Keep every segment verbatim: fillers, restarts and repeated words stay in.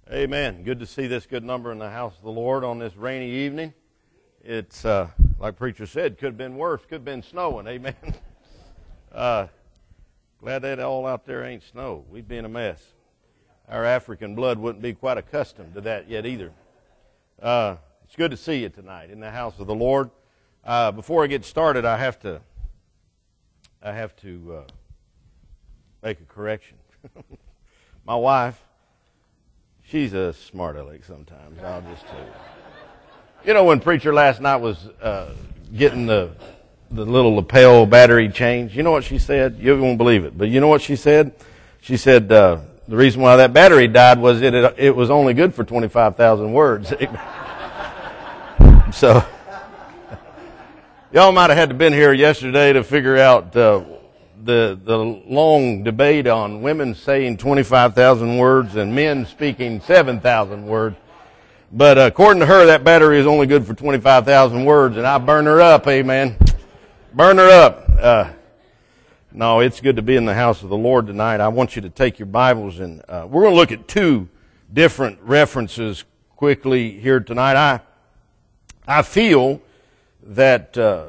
Amen. Good to see this good number in the house of the Lord on this rainy evening. It's, uh, like preacher said, could have been worse. Could have been snowing. Amen. Uh, glad that all out there ain't snow. We'd be in a mess. Our African blood wouldn't be quite accustomed to that yet either. Uh, it's good to see you tonight in the house of the Lord. Uh, before I get started, I have to, I have to uh, make a correction. My wife, she's a smart aleck sometimes, I'll just tell you. You know, when preacher last night was uh, getting the the little lapel battery changed, you know what she said? You won't believe it, but you know what she said? She said uh, the reason why that battery died was it it, it was only good for twenty-five thousand words. So, y'all might have had to been here yesterday to figure out uh, the the long debate on women saying twenty-five thousand words and men speaking seven thousand words. But uh, according to her, that battery is only good for twenty-five thousand words, and I burn her up, amen. Burn her up. Uh, no, it's good to be in the house of the Lord tonight. I want you to take your Bibles, and uh, we're going to look at two different references quickly here tonight. I I feel that uh,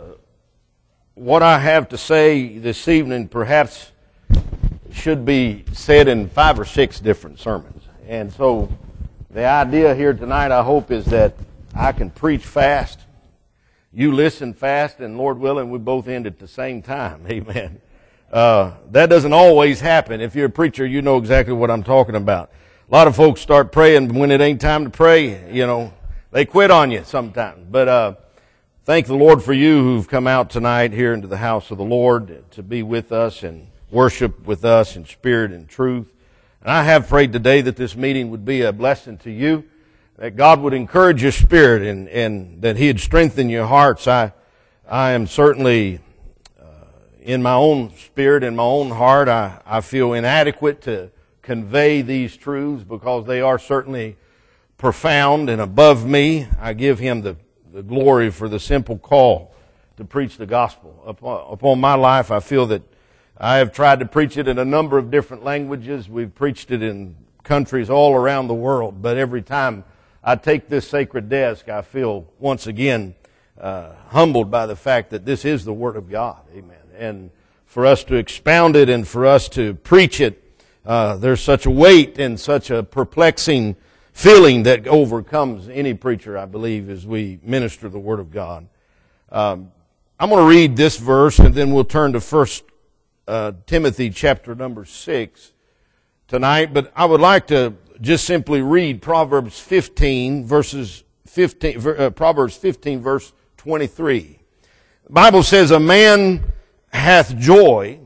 what I have to say this evening perhaps should be said in five or six different sermons. And so the idea here tonight, I hope, is that I can preach fast, you listen fast, and Lord willing, we both end at the same time. Amen. Uh, that doesn't always happen. If you're a preacher, you know exactly what I'm talking about. A lot of folks start praying, but when it ain't time to pray, you know, they quit on you sometimes. But uh, thank the Lord for you who've come out tonight here into the house of the Lord to be with us and worship with us in spirit and truth. And I have prayed today that this meeting would be a blessing to you, that God would encourage your spirit and, and that He'd strengthen your hearts. I, I am certainly, uh, in my own spirit, in my own heart, I, I feel inadequate to convey these truths because they are certainly profound and above me. I give Him the, the glory for the simple call to preach the gospel. Upon, upon my life, I feel that I have tried to preach it in a number of different languages. We've preached it in countries all around the world. But every time I take this sacred desk, I feel once again uh, humbled by the fact that this is the Word of God. Amen. And for us to expound it and for us to preach it, uh, there's such a weight and such a perplexing feeling that overcomes any preacher, I believe, as we minister the Word of God. Um, I'm going to read this verse and then we'll turn to First Uh, Timothy chapter number six tonight, but I would like to just simply read Proverbs fifteen verses fifteen, uh, Proverbs fifteen verse twenty-three. The Bible says, "A man hath joy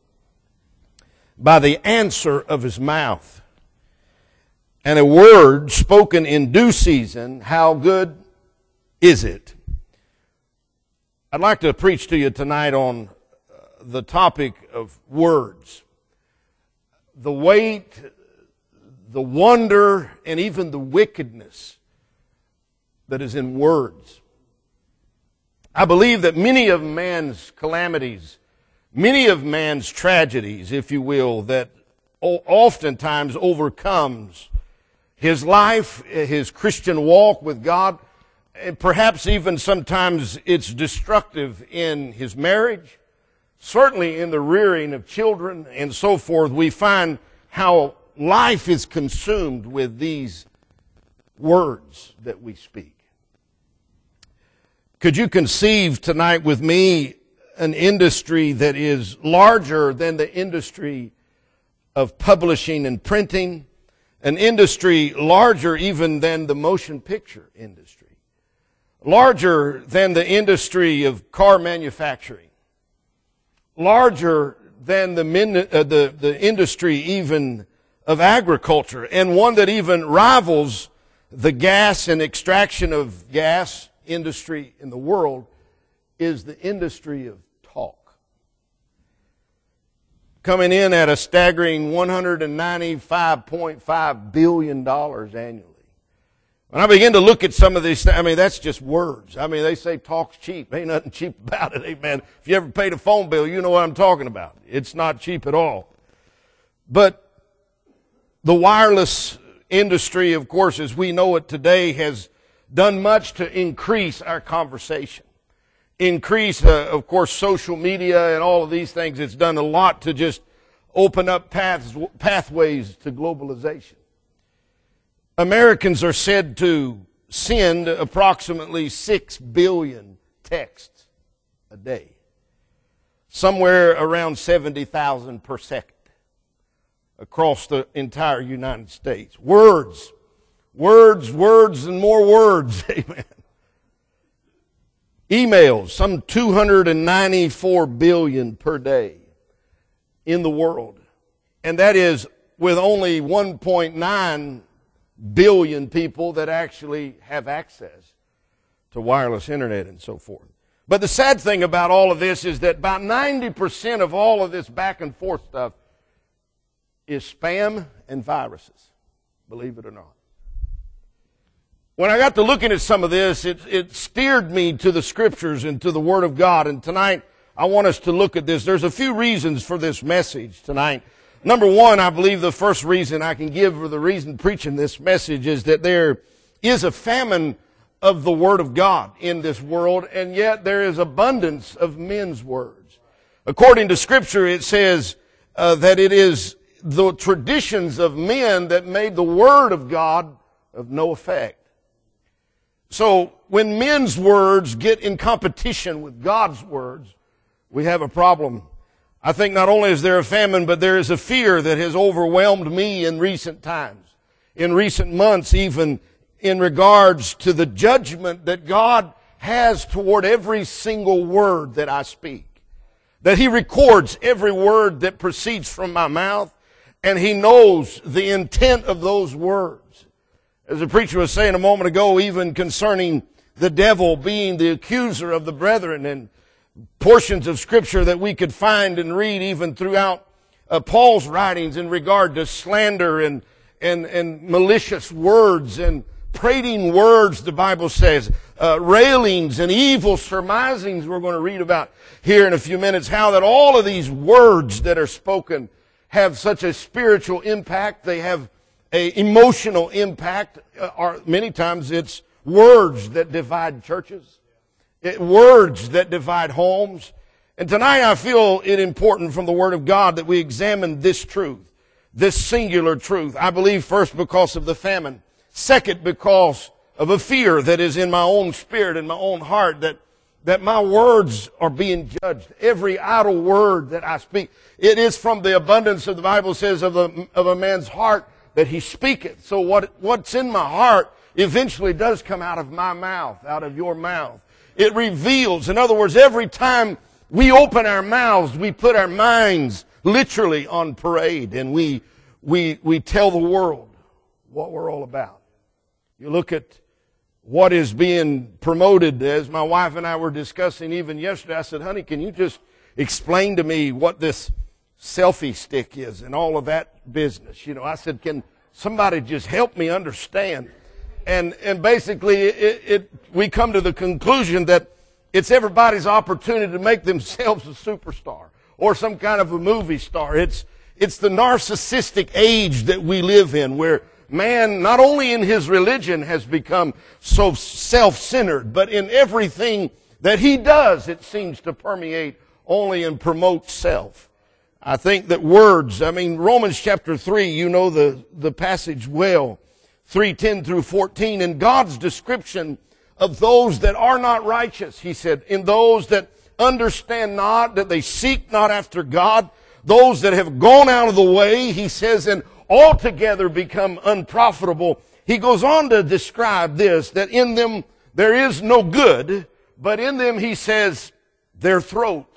by the answer of his mouth, and a word spoken in due season, how good is it?" I'd like to preach to you tonight on the topic of words. The weight, the wonder, and even the wickedness that is in words. I believe that many of man's calamities, many of man's tragedies, if you will, that oftentimes overcomes his life, his Christian walk with God, and perhaps even sometimes it's destructive in his marriage, certainly in the rearing of children and so forth. We find how life is consumed with these words that we speak. Could you conceive tonight with me an industry that is larger than the industry of publishing and printing, an industry larger even than the motion picture industry, larger than the industry of car manufacturing, larger than the, min, uh, the the industry even of agriculture, and one that even rivals the gas and extraction of gas industry in the world, is the industry of talk. Coming in at a staggering one hundred ninety-five point five billion dollars annually. When I begin to look at some of these things, I mean, that's just words. I mean, they say talk's cheap. Ain't nothing cheap about it, amen. If you ever paid a phone bill, you know what I'm talking about. It's not cheap at all. But the wireless industry, of course, as we know it today, has done much to increase our conversation. Increase, uh, of course, social media and all of these things. It's done a lot to just open up paths, pathways to globalization. Americans are said to send approximately six billion texts a day. Somewhere around seventy thousand per second across the entire United States. Words, words, words, and more words. Amen. Emails, some two hundred ninety-four billion per day in the world. And that is with only one point nine billion people that actually have access to wireless internet and so forth. But the sad thing about all of this is that about ninety percent of all of this back and forth stuff is spam and viruses, believe it or not. When I got to looking at some of this, it, it steered me to the Scriptures and to the Word of God. And tonight, I want us to look at this. There's a few reasons for this message tonight. Number one, I believe the first reason I can give, or the reason preaching this message, is that there is a famine of the Word of God in this world, and yet there is abundance of men's words. According to Scripture, it says uh, that it is the traditions of men that made the Word of God of no effect. So when men's words get in competition with God's words, we have a problem. I think not only is there a famine, but there is a fear that has overwhelmed me in recent times, in recent months, even in regards to the judgment that God has toward every single word that I speak. That He records every word that proceeds from my mouth, and He knows the intent of those words. As the preacher was saying a moment ago, even concerning the devil being the accuser of the brethren, and portions of Scripture that we could find and read even throughout uh, Paul's writings in regard to slander and, and, and malicious words and prating words, the Bible says, uh, railings and evil surmisings we're going to read about here in a few minutes, how that all of these words that are spoken have such a spiritual impact. They have a emotional impact. Uh, or many times it's words that divide churches. It, words that divide homes. And tonight I feel it important from the Word of God that we examine this truth, this singular truth. I believe first because of the famine. Second, because of a fear that is in my own spirit and my own heart that, that my words are being judged. Every idle word that I speak, it is from the abundance of the Bible says of a, of a man's heart that he speaketh. So what, what's in my heart eventually does come out of my mouth, out of your mouth. It reveals. In other words, every time we open our mouths, we put our minds literally on parade, and we, we, we tell the world what we're all about. You look at what is being promoted, as my wife and I were discussing even yesterday. I said, honey, can you just explain to me what this selfie stick is and all of that business? You know, I said, can somebody just help me understand? And and basically, it, it we come to the conclusion that it's everybody's opportunity to make themselves a superstar or some kind of a movie star. It's it's the narcissistic age that we live in, where man, not only in his religion, has become so self-centered, but in everything that he does, it seems to permeate only and promote self. I think that words, I mean, Romans chapter three, you know the, the passage well, three ten through fourteen, and God's description of those that are not righteous. He said, in those that understand not, that they seek not after God, those that have gone out of the way, he says, and altogether become unprofitable. He goes on to describe this, that in them there is no good, but in them, he says, their throat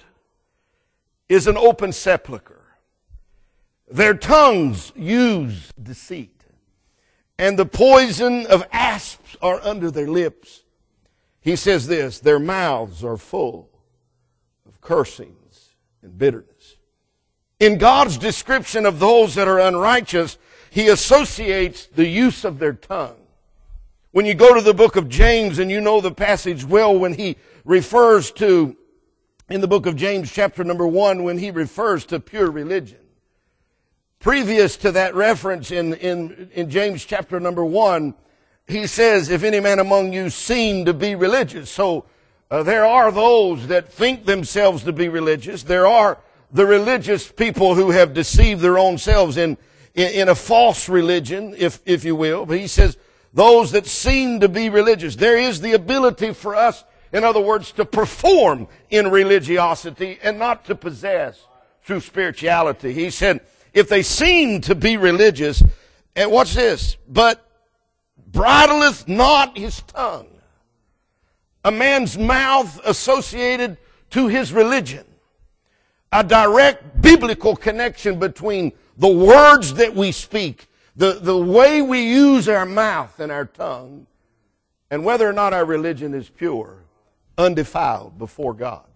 is an open sepulcher. Their tongues use deceit, and the poison of asps are under their lips. He says this, their mouths are full of cursings and bitterness. In God's description of those that are unrighteous, He associates the use of their tongue. When you go to the book of James, and you know the passage well, when he refers to, in the book of James chapter number one, when he refers to pure religion. previous to that reference in, in, in James chapter number one, he says, if any man among you seem to be religious. So uh, there are those that think themselves to be religious. There are the religious people who have deceived their own selves in, in, in a false religion, if, if you will. But he says, those that seem to be religious. There is the ability for us, in other words, to perform in religiosity and not to possess through spirituality. He said, if they seem to be religious, and watch this, but bridleth not his tongue. A man's mouth associated to his religion. A direct biblical connection between the words that we speak, the, the way we use our mouth and our tongue, and whether or not our religion is pure, undefiled before God.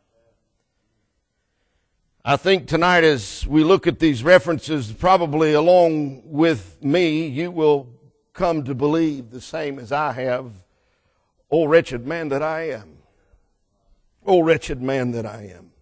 I think tonight as we look at these references, probably along with me, you will come to believe the same as I have. Oh, wretched man that I am. Oh, wretched man that I am.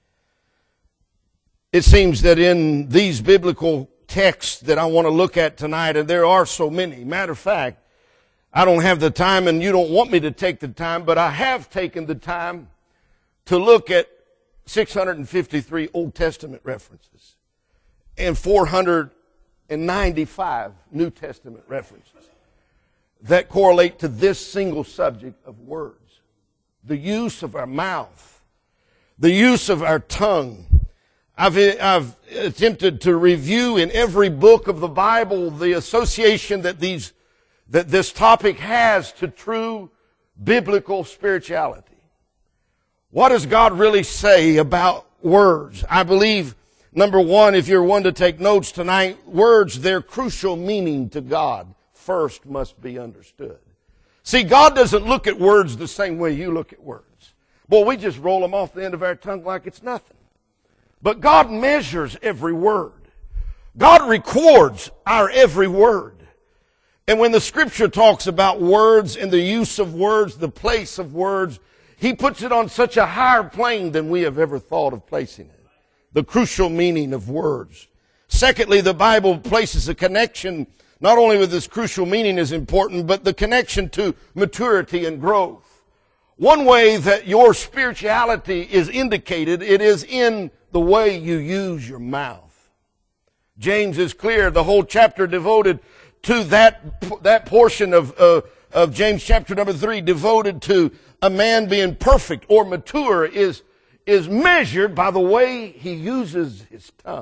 It seems that in these biblical texts that I want to look at tonight, and there are so many. Matter of fact, I don't have the time and you don't want me to take the time, but I have taken the time to look at six hundred fifty-three Old Testament references and four hundred ninety-five New Testament references that correlate to this single subject of words. The use of our mouth, the use of our tongue. I've, I've attempted to review in every book of the Bible the association that these, that this topic has to true biblical spirituality. What does God really say about words? I believe, number one, if you're one to take notes tonight, words, their crucial meaning to God first must be understood. See, God doesn't look at words the same way you look at words. Boy, we just roll them off the end of our tongue like it's nothing. But God measures every word. God records our every word. And when the Scripture talks about words and the use of words, the place of words, He puts it on such a higher plane than we have ever thought of placing it. The crucial meaning of words. Secondly, the Bible places a connection, not only with this crucial meaning is important, but the connection to maturity and growth. One way that your spirituality is indicated, it is in the way you use your mouth. James is clear, the whole chapter devoted to that, that portion of, uh, of James chapter number three, devoted to a man being perfect or mature is, is measured by the way he uses his tongue.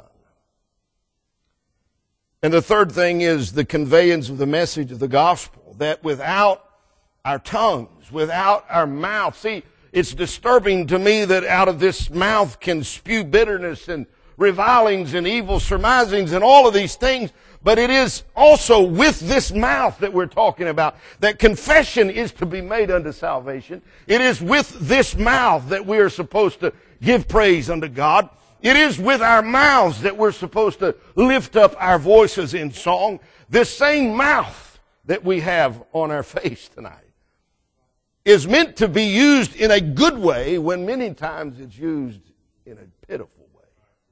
And the third thing is the conveyance of the message of the gospel, that without our tongues, without our mouth, see, it's disturbing to me that out of this mouth can spew bitterness and revilings and evil surmisings and all of these things. But it is also with this mouth that we're talking about that confession is to be made unto salvation. It is with this mouth that we are supposed to give praise unto God. It is with our mouths that we're supposed to lift up our voices in song. This same mouth that we have on our face tonight is meant to be used in a good way when many times it's used in a pitiful way.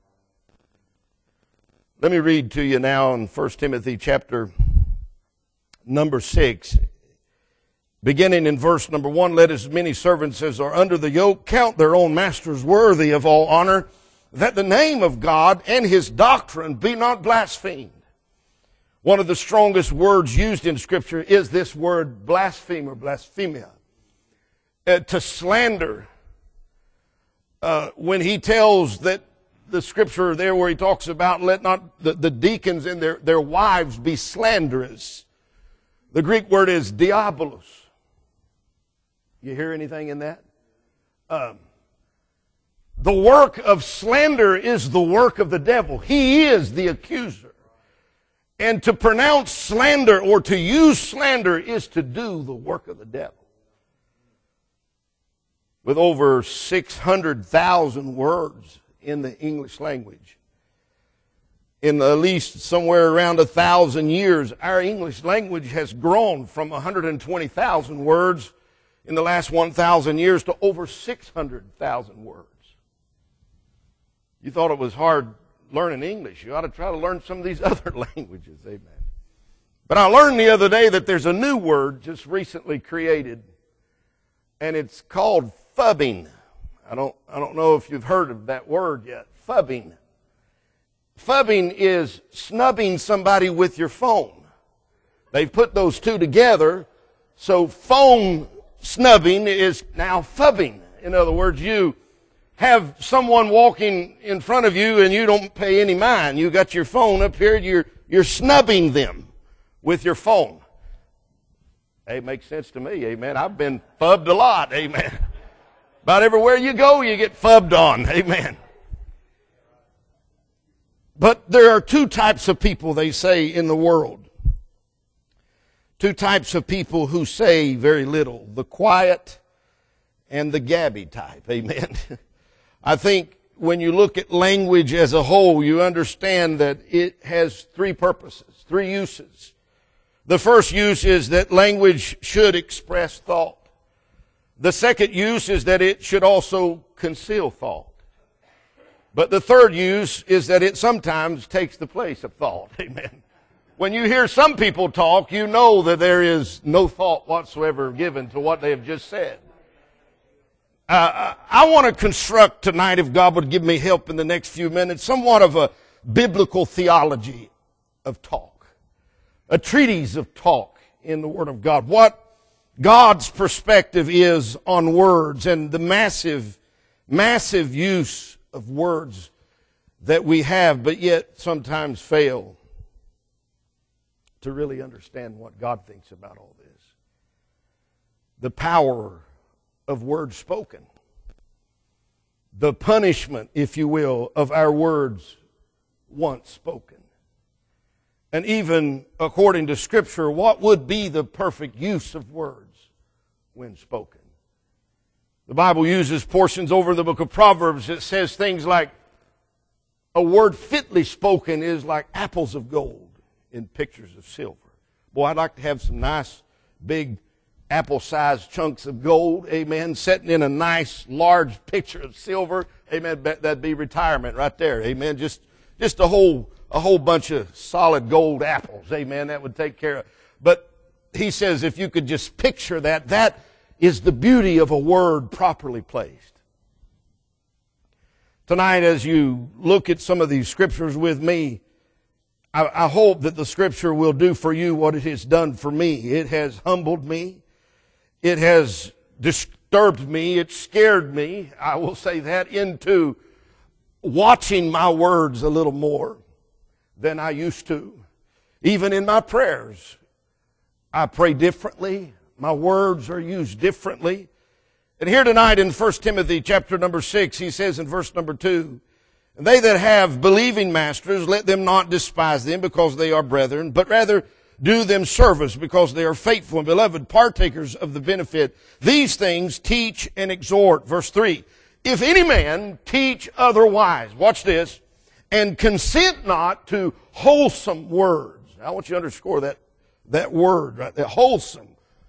Let me read to you now in First Timothy chapter number six, beginning in verse number one. Let as many servants as are under the yoke count their own masters worthy of all honor, that the name of God and His doctrine be not blasphemed. One of the strongest words used in Scripture is this word blaspheme or blasphemia. Uh, to slander, uh, when he tells that the Scripture there where he talks about let not the, the deacons and their, their wives be slanderous. The Greek word is diabolos. You hear anything in that? Um, the work of slander is the work of the devil. He is the accuser. And to pronounce slander or to use slander is to do the work of the devil. With over six hundred thousand words in the English language. In at least somewhere around a thousand years, our English language has grown from one hundred twenty thousand words in the last one thousand years to over six hundred thousand words. You thought it was hard learning English. You ought to try to learn some of these other languages. Amen. But I learned the other day that there's a new word just recently created, and it's called fubbing. I don't, I don't know if you've heard of that word yet. Fubbing. Fubbing is snubbing somebody with your phone. They've put those two together, so phone snubbing is now fubbing. In other words, you have someone walking in front of you and you don't pay any mind. You got your phone up here, you're, you're snubbing them with your phone. Hey, it makes sense to me, amen. I've been fubbed a lot, amen. About everywhere you go, you get fubbed on, amen. But there are two types of people, they say, in the world. Two types of people who say very little. The quiet and the gabby type, amen. I think when you look at language as a whole, you understand that it has three purposes, three uses. The first use is that language should express thought. The second use is that it should also conceal thought. But the third use is that it sometimes takes the place of thought. Amen. When you hear some people talk, you know that there is no thought whatsoever given to what they have just said. Uh, I want to construct tonight, if God would give me help in the next few minutes, somewhat of a biblical theology of talk. A treatise of talk in the Word of God. What God's perspective is on words and the massive, massive use of words that we have, but yet sometimes fail to really understand what God thinks about all this. The power of words spoken. The punishment, if you will, of our words once spoken. And even according to Scripture, what would be the perfect use of words when spoken? The Bible uses portions over the book of Proverbs that says things like, a word fitly spoken is like apples of gold in pictures of silver. Boy, I'd like to have some nice, big, apple-sized chunks of gold, amen, sitting in a nice, large picture of silver. Amen, that'd be retirement right there, amen. Just, just a whole, a whole bunch of solid gold apples, amen, that would take care of. But he says if you could just picture that, that is the beauty of a word properly placed. Tonight, as you look at some of these scriptures with me, I, I hope that the Scripture will do for you what it has done for me. It has humbled me. It has disturbed me. It scared me, I will say that, into watching my words a little more than I used to. Even in my prayers, I pray differently. My words are used differently. And here tonight in First Timothy chapter number six, he says in verse number two, "And they that have believing masters, let them not despise them because they are brethren, but rather do them service because they are faithful and beloved, partakers of the benefit. These things teach and exhort." Verse three, "If any man teach otherwise," watch this, "and consent not to wholesome words." Now, I want you to underscore that, that word right there, wholesome,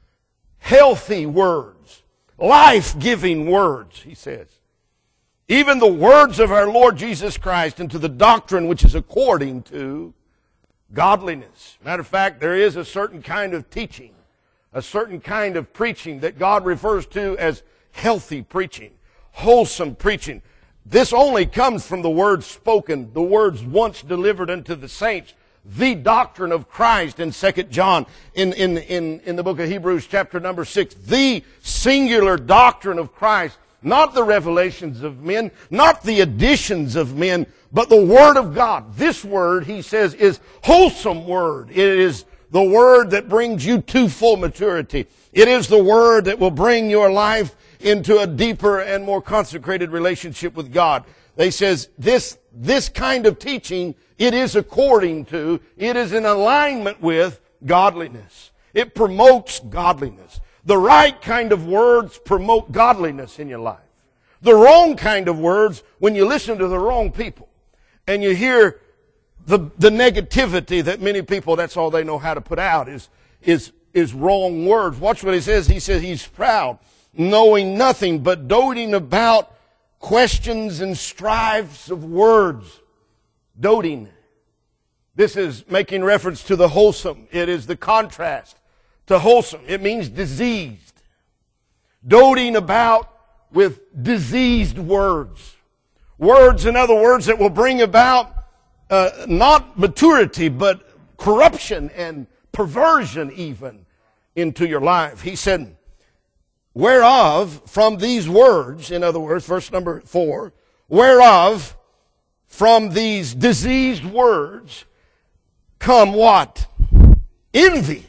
healthy words, life-giving words, he says. "Even the words of our Lord Jesus Christ, and to the doctrine which is according to godliness." Matter of fact, there is a certain kind of teaching, a certain kind of preaching that God refers to as healthy preaching, wholesome preaching. This only comes from the words spoken, the words once delivered unto the saints, the doctrine of Christ in Second John, in, in, in, in the book of Hebrews chapter number six, the singular doctrine of Christ, not the revelations of men, not the additions of men, but the Word of God. This Word, he says, is wholesome Word. It is the Word that brings you to full maturity. It is the Word that will bring your life into a deeper and more consecrated relationship with God. They says, this, this kind of teaching, it is according to, it is in alignment with godliness. It promotes godliness. The right kind of words promote godliness in your life. The wrong kind of words, when you listen to the wrong people and you hear the, the negativity that many people, that's all they know how to put out is, is, is wrong words. Watch what he says. He says he's proud, knowing nothing, but doting about questions and strifes of words. Doting. This is making reference to the wholesome. It is the contrast to wholesome. It means diseased. Doting about with diseased words. Words, in other words, that will bring about uh, not maturity, but corruption and perversion even into your life. He said, whereof from these words, in other words, verse number four, whereof from these diseased words come what? Envy,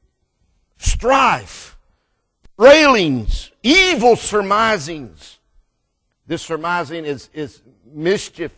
strife, railings, evil surmisings. This surmising is, is mischief.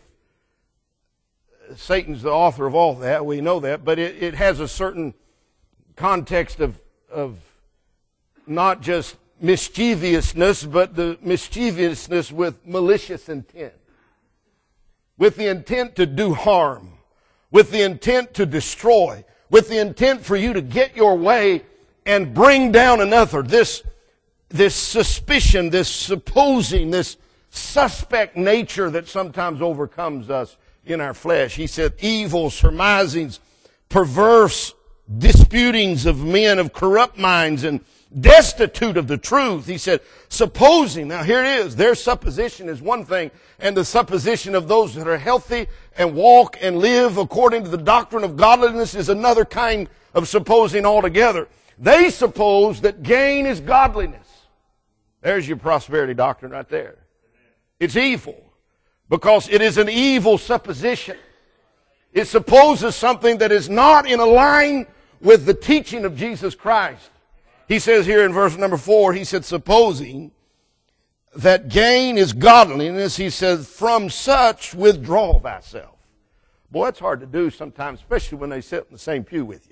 Satan's the author of all that. We know that. But it, it has a certain context of, of not just mischievousness, but the mischievousness with malicious intent. With the intent to do harm. With the intent to destroy. With the intent for you to get your way and bring down another. This, this suspicion, this supposing, this suspect nature that sometimes overcomes us in our flesh. He said, evil surmisings, perverse disputings of men of corrupt minds and destitute of the truth. He said, supposing. Now here it is. Their supposition is one thing, and the supposition of those that are healthy and walk and live according to the doctrine of godliness is another kind of supposing altogether. They suppose that gain is godliness. There's your prosperity doctrine right there. It's evil because it is an evil supposition. It supposes something that is not in line with the teaching of Jesus Christ. He says here in verse number four, he said, supposing that gain is godliness, he says, from such withdraw thyself. Boy, that's hard to do sometimes, especially when they sit in the same pew with you.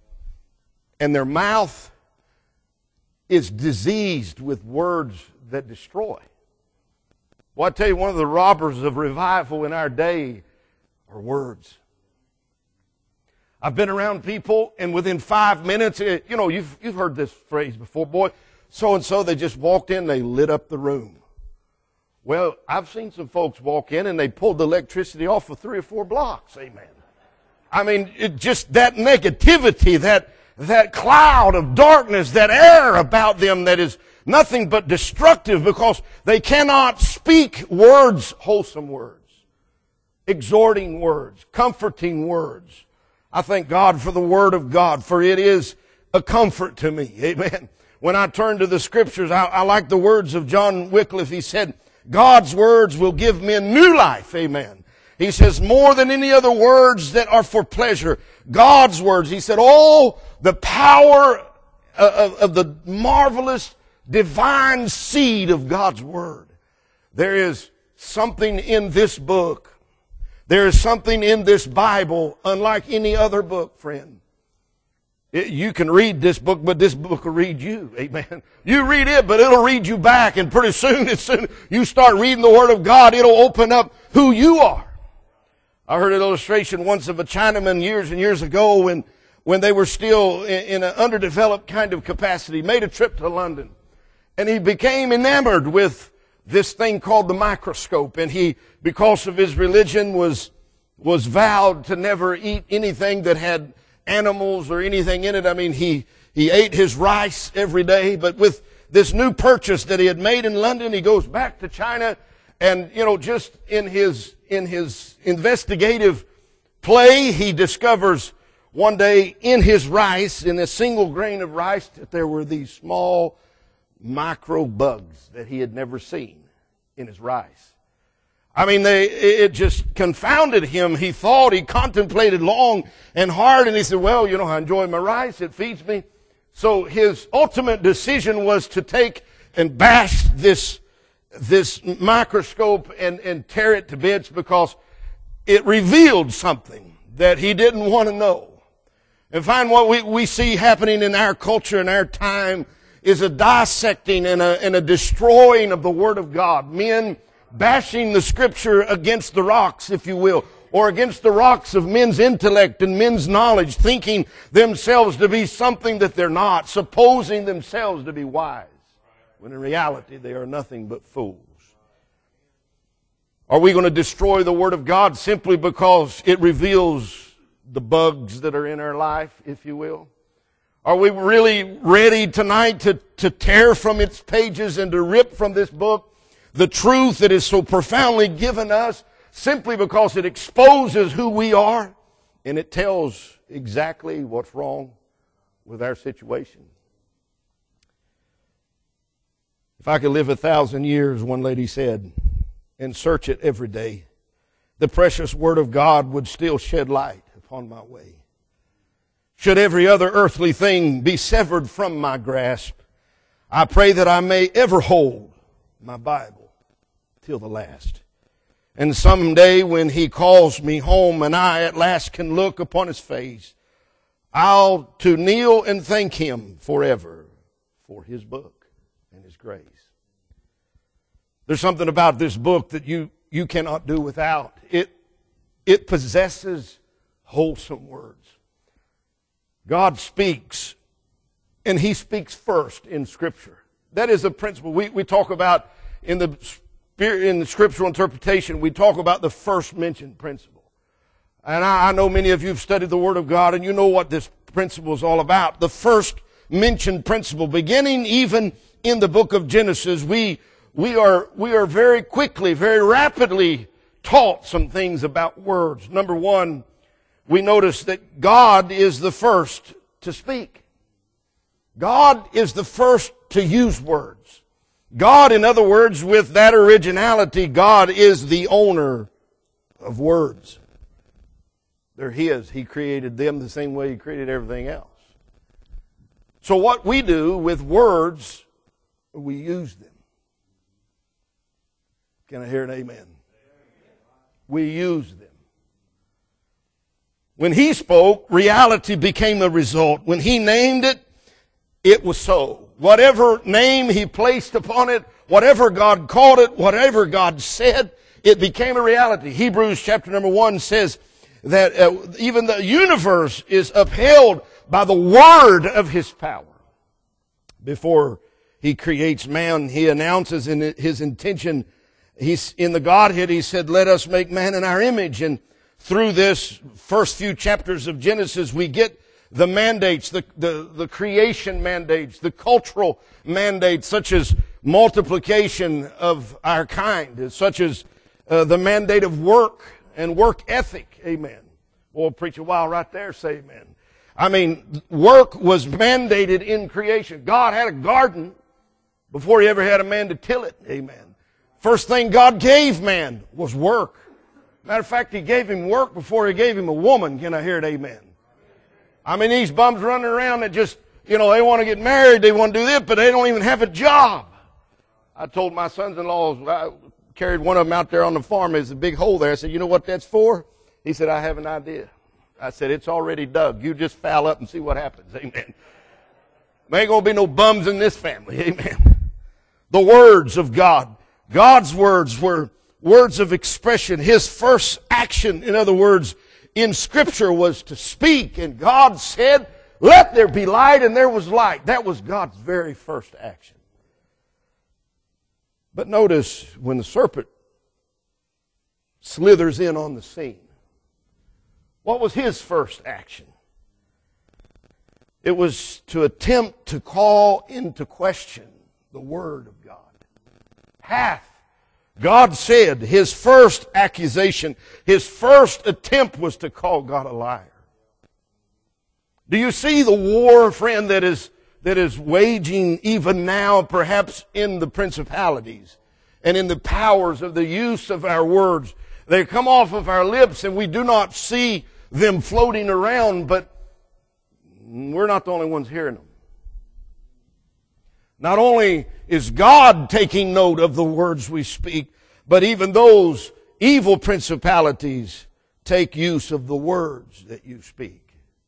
And their mouth is diseased with words that destroy. Well, I tell you, one of the robbers of revival in our day are words. I've been around people, and within five minutes, it, you know, you've, you've heard this phrase before, boy, so-and-so, they just walked in, they lit up the room. Well, I've seen some folks walk in, and they pulled the electricity off for three or four blocks, amen. I mean, it just that negativity, that, that cloud of darkness, that air about them that is nothing but destructive because they cannot speak words, wholesome words, exhorting words, comforting words. I thank God for the Word of God, for it is a comfort to me. Amen. When I turn to the Scriptures, I, I like the words of John Wycliffe. He said, God's words will give men new life. Amen. He says, more than any other words that are for pleasure, God's words. He said, oh, the power of, of the marvelous divine seed of God's Word. There is something in this book. There is something in this Bible unlike any other book, friend. It, you can read this book, but this book will read you. Amen. You read it, but it'll read you back. And pretty soon, as soon as you start reading the Word of God, it'll open up who you are. I heard an illustration once of a Chinaman years and years ago when, when they were still in, in an underdeveloped kind of capacity, made a trip to London. And he became enamored with this thing called the microscope. And he, because of his religion, was, was vowed to never eat anything that had animals or anything in it. I mean, he, he ate his rice every day. But with this new purchase that he had made in London, he goes back to China. And, you know, just in his, in his investigative play, he discovers one day in his rice, in a single grain of rice, that there were these small micro bugs that he had never seen in his rice. I mean, they, it just confounded him. He thought, he contemplated long and hard, and he said, well, you know, I enjoy my rice. It feeds me. So his ultimate decision was to take and bash this, this microscope and, and tear it to bits because it revealed something that he didn't want to know. And find what we, we see happening in our culture and our time is a dissecting and a, and a destroying of the Word of God. Men bashing the Scripture against the rocks, if you will, or against the rocks of men's intellect and men's knowledge, thinking themselves to be something that they're not, supposing themselves to be wise, when in reality they are nothing but fools. Are we going to destroy the Word of God simply because it reveals the bugs that are in our life, if you will? Are we really ready tonight to, to tear from its pages and to rip from this book the truth that is so profoundly given us simply because it exposes who we are and it tells exactly what's wrong with our situation? If I could live a thousand years, one lady said, and search it every day, the precious Word of God would still shed light upon my way. Should every other earthly thing be severed from my grasp, I pray that I may ever hold my Bible till the last. And someday when He calls me home and I at last can look upon His face, I'll to kneel and thank Him forever for His book and His grace. There's something about this book that you, you cannot do without. It, it possesses wholesome words. God speaks, and He speaks first in Scripture. That is a principle. We, we talk about in the, in the scriptural interpretation, we talk about the first mentioned principle. And I, I know many of you have studied the Word of God, and you know what this principle is all about. The first mentioned principle, beginning even in the book of Genesis, we We are, we are very quickly, very rapidly taught some things about words. Number one, we notice that God is the first to speak. God is the first to use words. God, in other words, with that originality, God is the owner of words. They're His. He created them the same way He created everything else. So what we do with words, we use them. Can I hear an amen? We use them. When He spoke, reality became a result. When He named it, it was so. Whatever name He placed upon it, whatever God called it, whatever God said, it became a reality. Hebrews chapter number one says that uh, even the universe is upheld by the word of His power. Before He creates man, He announces in His intention. He's in the Godhead, He said, let us make man in our image. And through this first few chapters of Genesis, we get the mandates, the, the, the creation mandates, the cultural mandates, such as multiplication of our kind, such as uh, the mandate of work and work ethic. Amen. Well, preach a while right there, say amen. I mean, work was mandated in creation. God had a garden before He ever had a man to till it. Amen. First thing God gave man was work. Matter of fact, He gave him work before He gave him a woman. Can I hear it? Amen. I mean, these bums running around that just, you know, they want to get married, they want to do this, but they don't even have a job. I told my sons-in-law, I carried one of them out there on the farm. There's a big hole there. I said, you know what that's for? He said, I have an idea. I said, it's already dug. You just foul up and see what happens. Amen. There ain't going to be no bums in this family. Amen. The words of God. God's words were words of expression. His first action, in other words, in Scripture was to speak. And God said, let there be light, and there was light. That was God's very first action. But notice when the serpent slithers in on the scene, what was his first action? It was to attempt to call into question the Word of God. Hath God said, his first accusation, his first attempt was to call God a liar. Do you see the war, friend, that is, that is waging even now, perhaps in the principalities and in the powers of the use of our words? They come off of our lips and we do not see them floating around, but we're not the only ones hearing them. Not only is God taking note of the words we speak, but even those evil principalities take use of the words that you speak.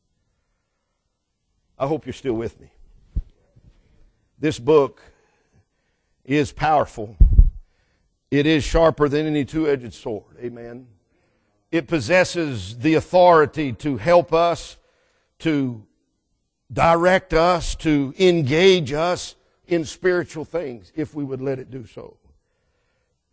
I hope you're still with me. This book is powerful. It is sharper than any two-edged sword. Amen. It possesses the authority to help us, to direct us, to engage us in spiritual things, if we would let it do so.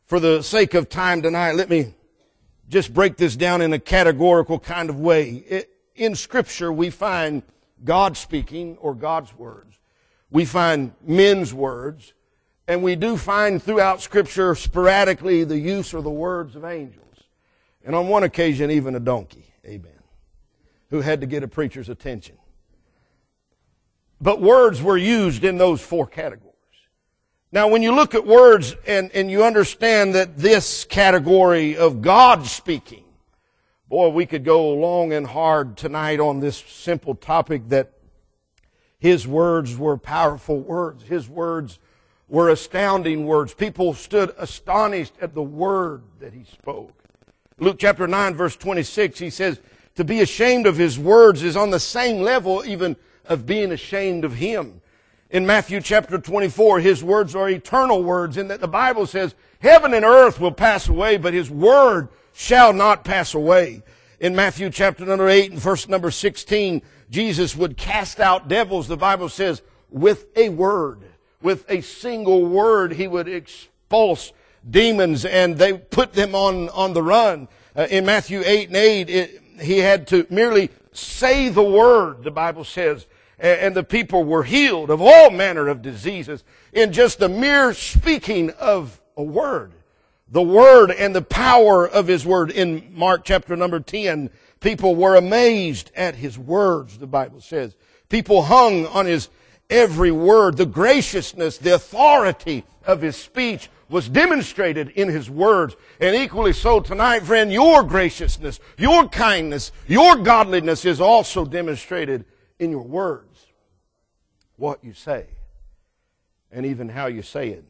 For the sake of time tonight, let me just break this down in a categorical kind of way. It, in Scripture, we find God speaking, or God's words. We find men's words. And we do find throughout Scripture sporadically the use of the words of angels. And on one occasion, even a donkey. Amen. Who had to get a preacher's attention. But words were used in those four categories. Now, when you look at words and, and you understand that this category of God speaking, boy, we could go long and hard tonight on this simple topic that His words were powerful words. His words were astounding words. People stood astonished at the word that He spoke. Luke chapter nine, verse twenty-six, He says, to be ashamed of His words is on the same level even of being ashamed of Him. In Matthew chapter twenty-four, His words are eternal words, in that the Bible says, heaven and earth will pass away, but His word shall not pass away. In Matthew chapter number eight and verse number sixteen, Jesus would cast out devils, the Bible says, with a word. With a single word, He would expulse demons, and they put them on, on the run. Uh, in Matthew eight and eight, it, He had to merely say the word, the Bible says, and the people were healed of all manner of diseases in just the mere speaking of a word. The word and the power of His word. In Mark chapter number ten, people were amazed at His words, the Bible says. People hung on His every word. The graciousness, the authority of His speech was demonstrated in His words. And equally so tonight, friend, your graciousness, your kindness, your godliness is also demonstrated in your words. What you say, and even how you say it.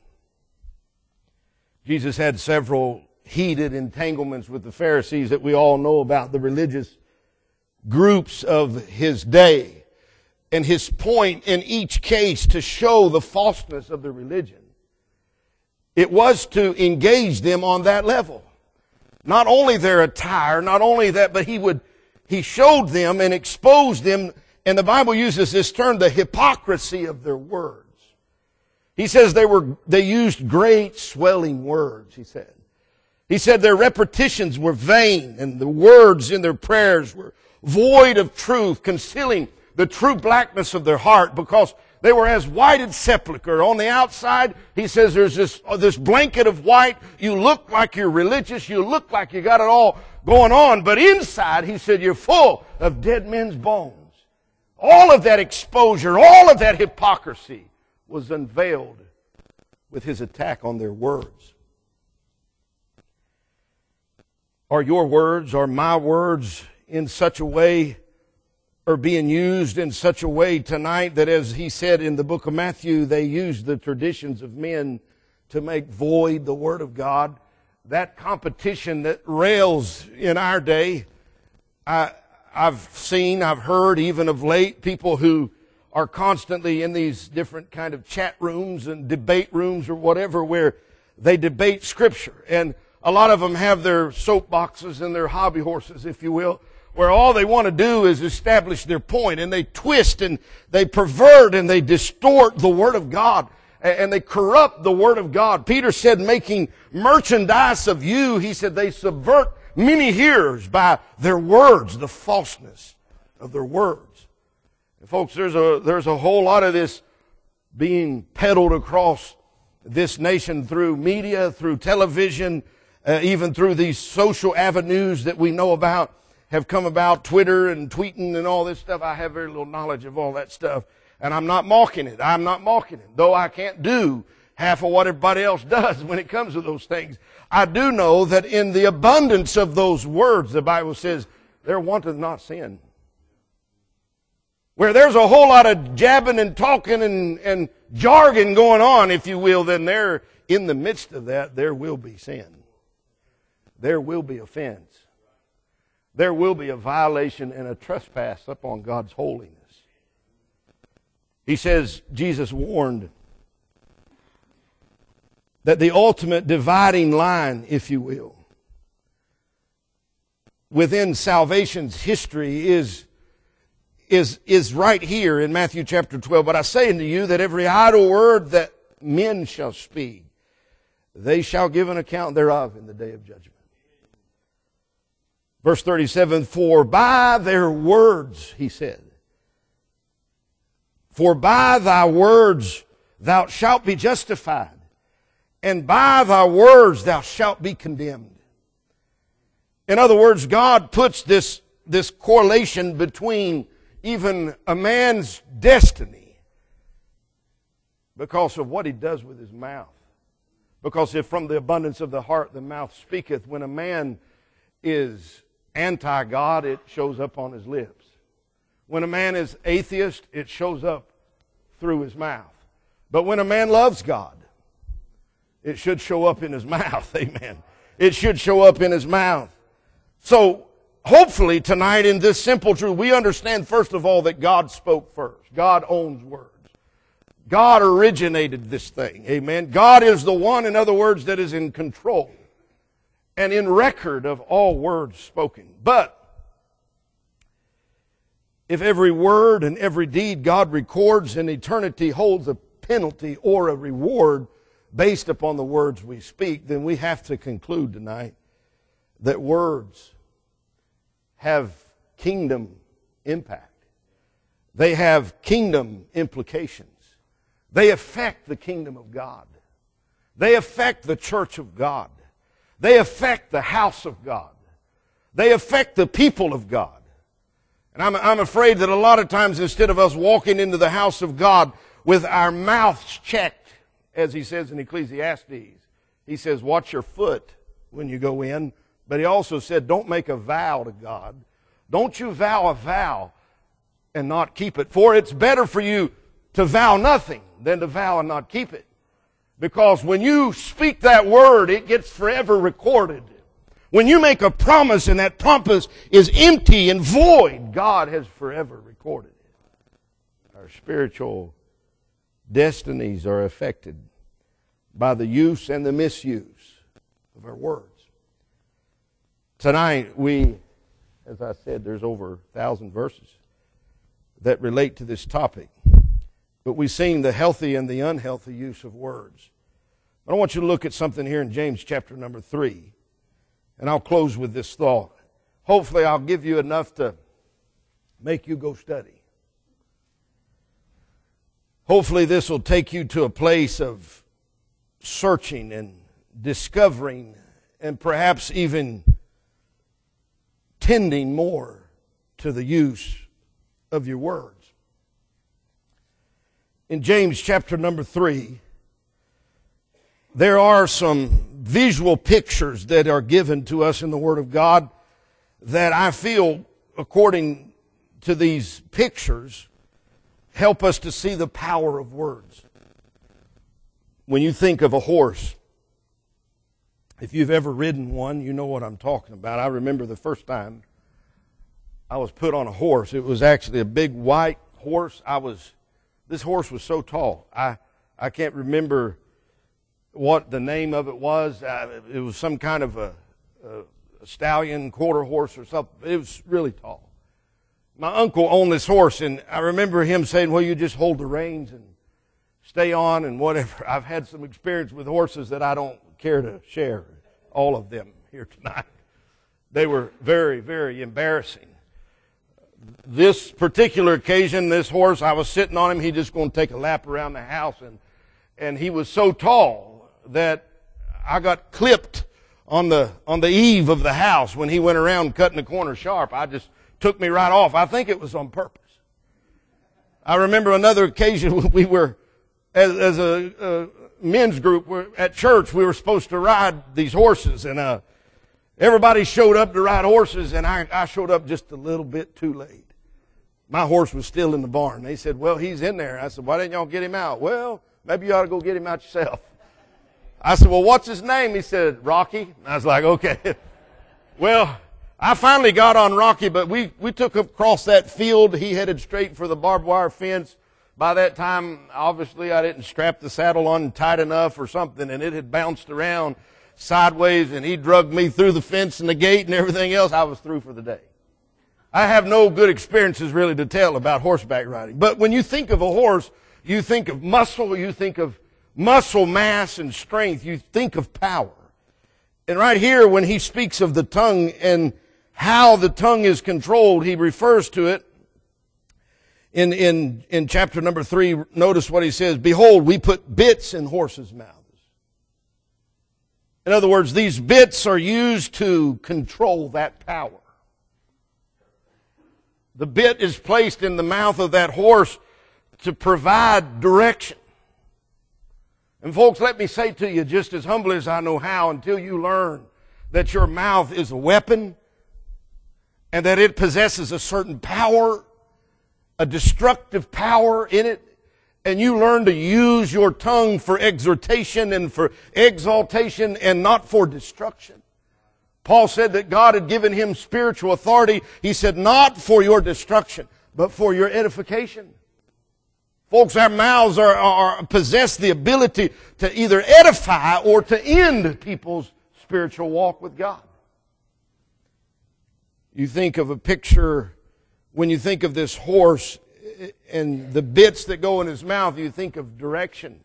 Jesus had several heated entanglements with the Pharisees that we all know about, the religious groups of His day. And His point in each case to show the falseness of the religion, it was to engage them on that level. Not only their attire, not only that, but He would, He showed them and exposed them. And the Bible uses this term, the hypocrisy of their words. He says they were, they used great swelling words, He said. He said their repetitions were vain, and the words in their prayers were void of truth, concealing the true blackness of their heart, because they were as white as sepulchre. On the outside, He says there's this, this blanket of white. You look like you're religious. You look like you got it all going on. But inside, He said, you're full of dead men's bones. All of that exposure, all of that hypocrisy was unveiled with His attack on their words. Are your words, are my words in such a way, or being used in such a way tonight that, as He said in the book of Matthew, they used the traditions of men to make void the Word of God? That competition that rails in our day, I I've seen, I've heard even of late, people who are constantly in these different kind of chat rooms and debate rooms or whatever, where they debate Scripture. And a lot of them have their soapboxes and their hobby horses, if you will, where all they want to do is establish their point, and they twist and they pervert and they distort the Word of God, and they corrupt the Word of God. Peter said, making merchandise of you, he said, they subvert many hearers by their words, the falseness of their words. And folks, there's a, there's a whole lot of this being peddled across this nation through media, through television, uh, even through these social avenues that we know about, have come about, Twitter and tweeting and all this stuff. I have very little knowledge of all that stuff, and I'm not mocking it. I'm not mocking it, though I can't do half of what everybody else does when it comes to those things. I do know that in the abundance of those words, the Bible says, there wanteth not sin. Where there's a whole lot of jabbing and talking and, and jargon going on, if you will, then there, in the midst of that, there will be sin. There will be offense. There will be a violation and a trespass upon God's holiness. He says, Jesus warned that the ultimate dividing line, if you will, within salvation's history is, is, is right here in Matthew chapter twelve. But I say unto you that every idle word that men shall speak, they shall give an account thereof in the day of judgment. Verse thirty-seven, for by their words, he said, for by thy words thou shalt be justified, and by thy words thou shalt be condemned. In other words, God puts this, this correlation between even a man's destiny because of what he does with his mouth. Because if from the abundance of the heart the mouth speaketh, when a man is anti-God, it shows up on his lips. When a man is atheist, it shows up through his mouth. But when a man loves God, it should show up in his mouth. Amen. It should show up in his mouth. So, hopefully tonight in this simple truth, we understand first of all that God spoke first. God owns words. God originated this thing. Amen. God is the one, in other words, that is in control and in record of all words spoken. But if every word and every deed God records in eternity holds a penalty or a reward based upon the words we speak, then we have to conclude tonight that words have kingdom impact. They have kingdom implications. They affect the kingdom of God. They affect the church of God. They affect the house of God. They affect the people of God. And I'm, I'm afraid that a lot of times instead of us walking into the house of God with our mouths checked, as he says in Ecclesiastes, he says, watch your foot when you go in. But he also said, don't make a vow to God. Don't you vow a vow and not keep it. For it's better for you to vow nothing than to vow and not keep it. Because when you speak that word, it gets forever recorded. When you make a promise and that promise is empty and void, God has forever recorded it. Our spiritual destinies are affected by the use and the misuse of our words. Tonight, we, as I said, there's over a thousand verses that relate to this topic. But we've seen the healthy and the unhealthy use of words. But I want you to look at something here in James chapter number three. And I'll close with this thought. Hopefully I'll give you enough to make you go study. Hopefully this will take you to a place of searching and discovering and perhaps even tending more to the use of your words. In James chapter number three, there are some visual pictures that are given to us in the Word of God that I feel, according to these pictures, help us to see the power of words. When you think of a horse, if you've ever ridden one, you know what I'm talking about. I remember the first time I was put on a horse. It was actually a big white horse. I was, this horse was so tall. I, I can't remember what the name of it was. Uh, it was some kind of a, a, a stallion, quarter horse or something. It was really tall. My uncle owned this horse, and I remember him saying, well, you just hold the reins and stay on and whatever. I've had some experience with horses that I don't care to share, all of them here tonight. They were very, very embarrassing. This particular occasion, this horse, I was sitting on him. He just going to take a lap around the house, and and he was so tall that I got clipped on the on the eve of the house when he went around cutting the corner sharp. I just took me right off. I think it was on purpose. I remember another occasion we were, as, as a, a men's group, we're at church, we were supposed to ride these horses, and uh, everybody showed up to ride horses, and I, I showed up just a little bit too late. My horse was still in the barn. They said, well, he's in there. I said, why didn't y'all get him out? Well, maybe you ought to go get him out yourself. I said, well, what's his name? He said, Rocky. I was like, okay. Well, I finally got on Rocky, but we, we took him across that field. He headed straight for the barbed wire fence. By that time, obviously, I didn't strap the saddle on tight enough or something, and it had bounced around sideways, and he drugged me through the fence and the gate and everything else. I was through for the day. I have no good experiences really to tell about horseback riding. But when you think of a horse, you think of muscle, you think of muscle mass and strength, you think of power. And right here, when he speaks of the tongue and how the tongue is controlled, he refers to it in, in, in chapter number three. Notice what he says, behold, we put bits in horses' mouths. In other words, these bits are used to control that power. The bit is placed in the mouth of that horse to provide direction. And folks, let me say to you, just as humbly as I know how, until you learn that your mouth is a weapon and that it possesses a certain power, a destructive power in it, and you learn to use your tongue for exhortation and for exaltation and not for destruction. Paul said that God had given him spiritual authority. He said, not for your destruction, but for your edification. Folks, our mouths are, are possess the ability to either edify or to end people's spiritual walk with God. You think of a picture, when you think of this horse and the bits that go in his mouth, you think of direction.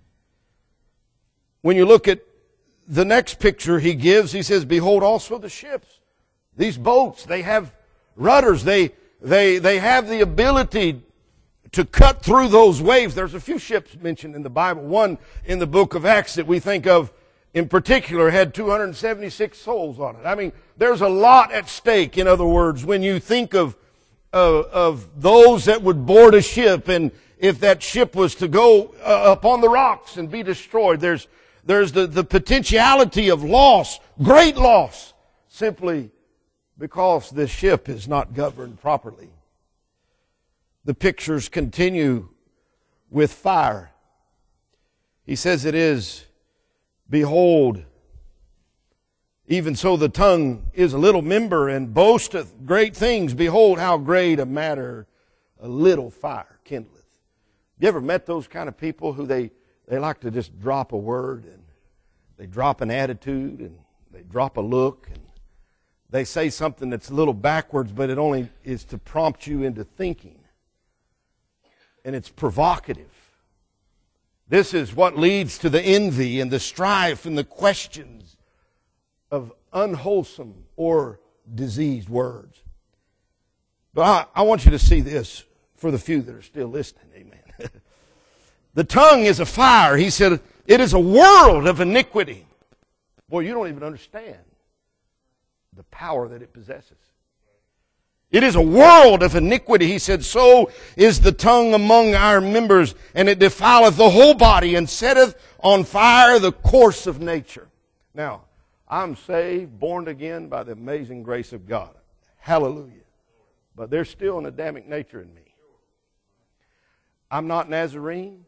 When you look at the next picture he gives, he says, behold also the ships. These boats, they have rudders. They, they, they have the ability to cut through those waves. There's a few ships mentioned in the Bible. One in the book of Acts that we think of in particular had two hundred seventy-six souls on it. I mean, there's a lot at stake. In other words, when you think of, of, of those that would board a ship, and if that ship was to go uh, upon the rocks and be destroyed, there's There's the, the potentiality of loss, great loss, simply because the ship is not governed properly. The pictures continue with fire. He says it is, behold, even so the tongue is a little member and boasteth great things. Behold, how great a matter a little fire kindleth. You ever met those kind of people who they They like to just drop a word, and they drop an attitude, and they drop a look, and they say something that's a little backwards, but it only is to prompt you into thinking. And it's provocative. This is what leads to the envy and the strife and the questions of unwholesome or diseased words. But I, I want you to see this for the few that are still listening. Amen. The tongue is a fire. He said, it is a world of iniquity. Boy, you don't even understand the power that it possesses. It is a world of iniquity. He said, so is the tongue among our members, and it defileth the whole body, and setteth on fire the course of nature. Now, I'm saved, born again by the amazing grace of God. Hallelujah. But there's still an Adamic nature in me. I'm not Nazarene.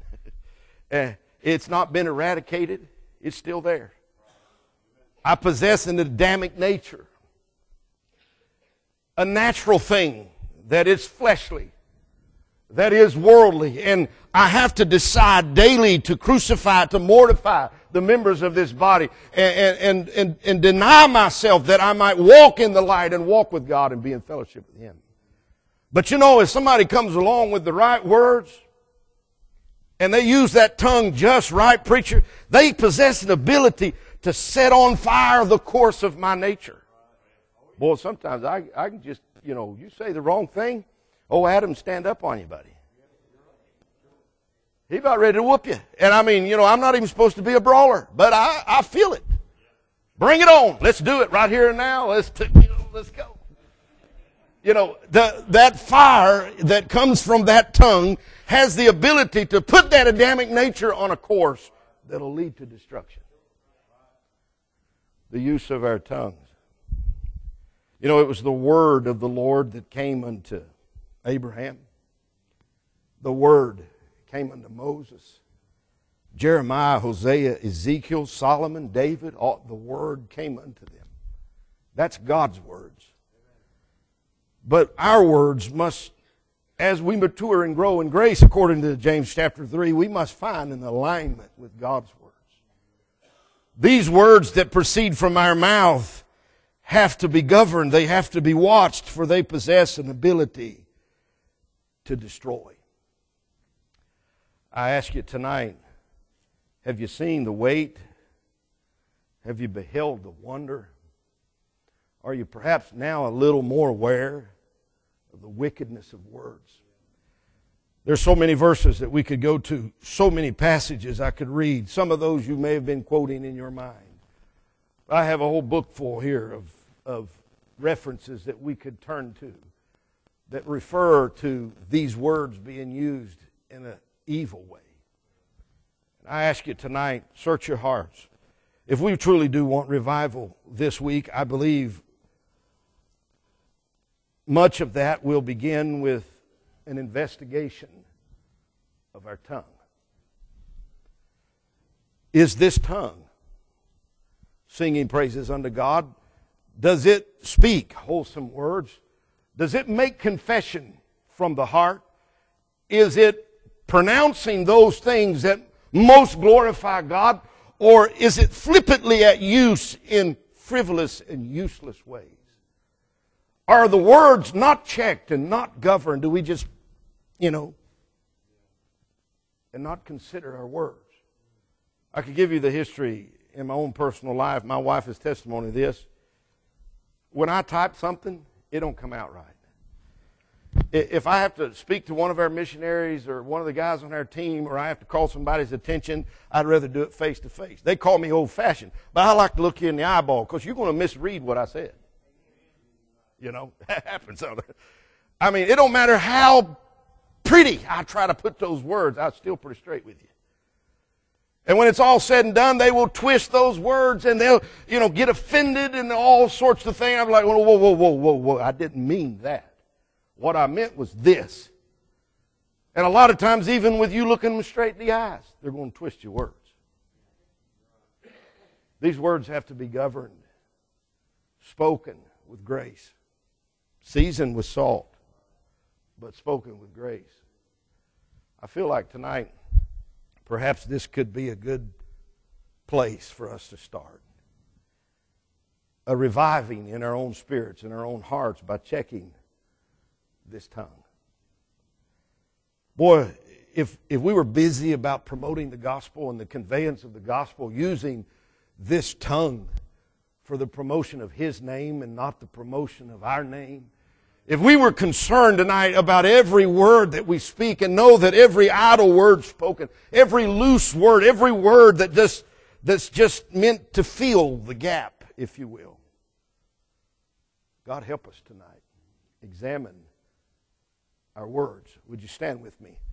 It's not been eradicated. It's still there. I possess an Adamic nature. A natural thing that is fleshly, that is worldly. And I have to decide daily to crucify, to mortify the members of this body and, and, and, and deny myself that I might walk in the light and walk with God and be in fellowship with Him. But you know, if somebody comes along with the right words, and they use that tongue just right, preacher, they possess an ability to set on fire the course of my nature. Boy, sometimes I, I can just, you know, you say the wrong thing, oh, Adam, stand up on you, buddy. He about ready to whoop you. And I mean, you know, I'm not even supposed to be a brawler, but I, I feel it. Bring it on. Let's do it right here and now. Let's, t- you know, let's go. You know, the, that fire that comes from that tongue has the ability to put that Adamic nature on a course that'll lead to destruction. The use of our tongues. You know, it was the word of the Lord that came unto Abraham. The word came unto Moses. Jeremiah, Hosea, Ezekiel, Solomon, David, all, the word came unto them. That's God's words. But our words must, as we mature and grow in grace, according to James chapter three, we must find an alignment with God's words. These words that proceed from our mouth have to be governed. They have to be watched, for they possess an ability to destroy. I ask you tonight, Have you seen the weight? Have you beheld the wonder? Are you perhaps now a little more aware of the wickedness of words? There's so many verses that we could go to, so many passages I could read. Some of those you may have been quoting in your mind. I have a whole book full here of, of references that we could turn to that refer to these words being used in an evil way. And I ask you tonight, search your hearts. If we truly do want revival this week, I believe much of that will begin with an investigation of our tongue. Is this tongue singing praises unto God? Does it speak wholesome words? Does it make confession from the heart? Is it pronouncing those things that most glorify God? Or is it flippantly at use in frivolous and useless ways? Are the words not checked and not governed? Do we just, you know, and not consider our words? I could give you the history in my own personal life. My wife is testimony to this. When I type something, it don't come out right. If I have to speak to one of our missionaries or one of the guys on our team, or I have to call somebody's attention, I'd rather do it face to face. They call me old-fashioned, but I like to look you in the eyeball because you're going to misread what I said. You know, that happens. I mean, it don't matter how pretty I try to put those words, I'm still pretty straight with you. And when it's all said and done, they will twist those words and they'll, you know, get offended and all sorts of things. I'm like, whoa, whoa, whoa, whoa, whoa, whoa. I didn't mean that. What I meant was this. And a lot of times, even with you looking them straight in the eyes, they're going to twist your words. These words have to be governed, spoken with grace, seasoned with salt, but spoken with grace. I feel like tonight, perhaps this could be a good place for us to start. A reviving in our own spirits, in our own hearts, by checking this tongue. Boy, if if we were busy about promoting the gospel and the conveyance of the gospel, using this tongue for the promotion of His name and not the promotion of our name, if we were concerned tonight about every word that we speak and know that every idle word spoken, every loose word, every word that just, that's just meant to fill the gap, if you will. God help us tonight. Examine our words. Would you stand with me?